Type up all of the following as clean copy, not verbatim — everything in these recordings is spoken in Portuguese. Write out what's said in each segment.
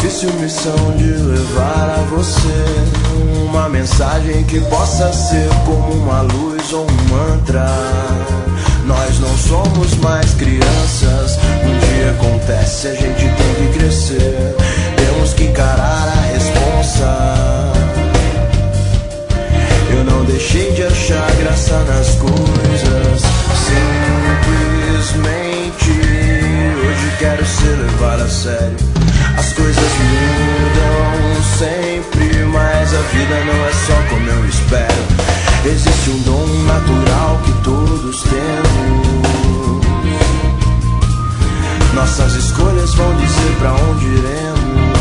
difícil missão de levar a você uma mensagem que possa ser como uma luz ou um mantra. Nós não somos mais crianças, um dia acontece, a gente tem que crescer. Temos que encarar a responsa. Eu não deixei de achar graça nas coisas, simplesmente hoje quero ser levado a sério. As coisas mudam sempre, mas a vida não é só como eu espero. Existe um dom natural que todos temos. Nossas escolhas vão dizer pra onde iremos.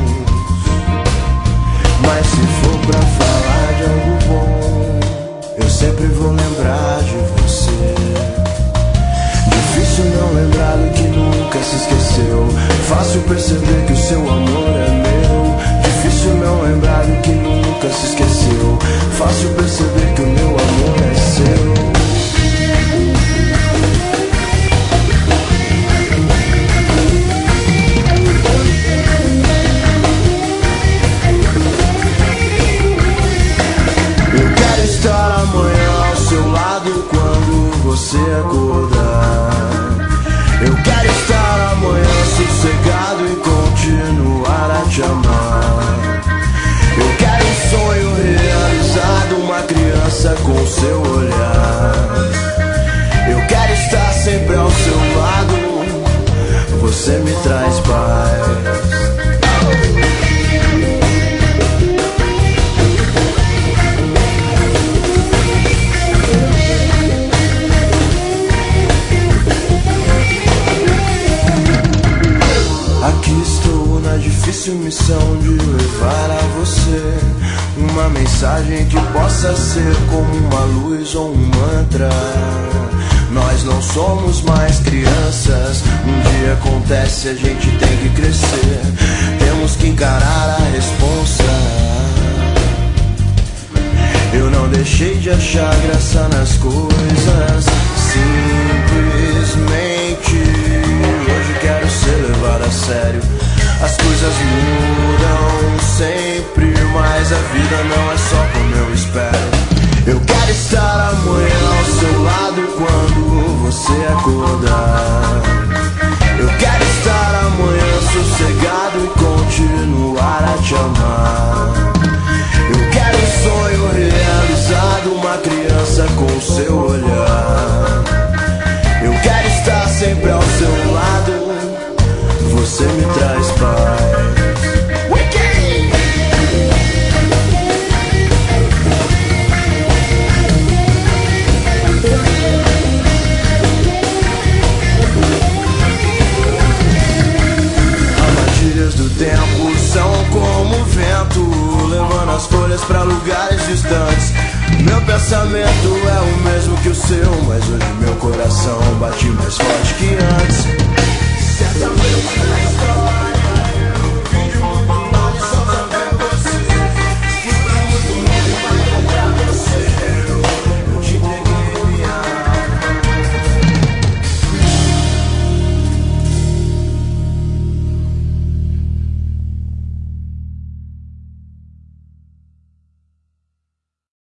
Mas se for pra falar de algo bom, eu sempre vou lembrar de você. Difícil não lembrar do que nunca se esqueceu. Fácil perceber que o seu amor é meu. Difícil não lembrar do que nunca se esqueceu. Fácil perceber que o meu amor é seu. Eu quero estar amanhã ao seu lado quando você acordar. Eu quero estar amanhã sossegado e continuar a te amar. Eu quero um sonho realizado, uma criança com seu olhar. Eu quero estar sempre ao seu lado, você me traz paz. Aqui estou na difícil missão de levar a você uma mensagem que possa ser como uma luz ou um mantra. Nós não somos mais crianças, um dia acontece, a gente tem que crescer. Temos que encarar a responsa. Eu não deixei de achar graça nas coisas, simplesmente hoje quero ser levado a sério. As coisas mudam sempre, mas a vida não é só como eu espero. Eu quero estar amanhã ao seu lado quando você acordar. Eu quero estar amanhã sossegado e continuar a te amar. Eu quero um sonho realizado, uma criança com seu olhar. Eu quero estar sempre ao seu lado, você me traz paz.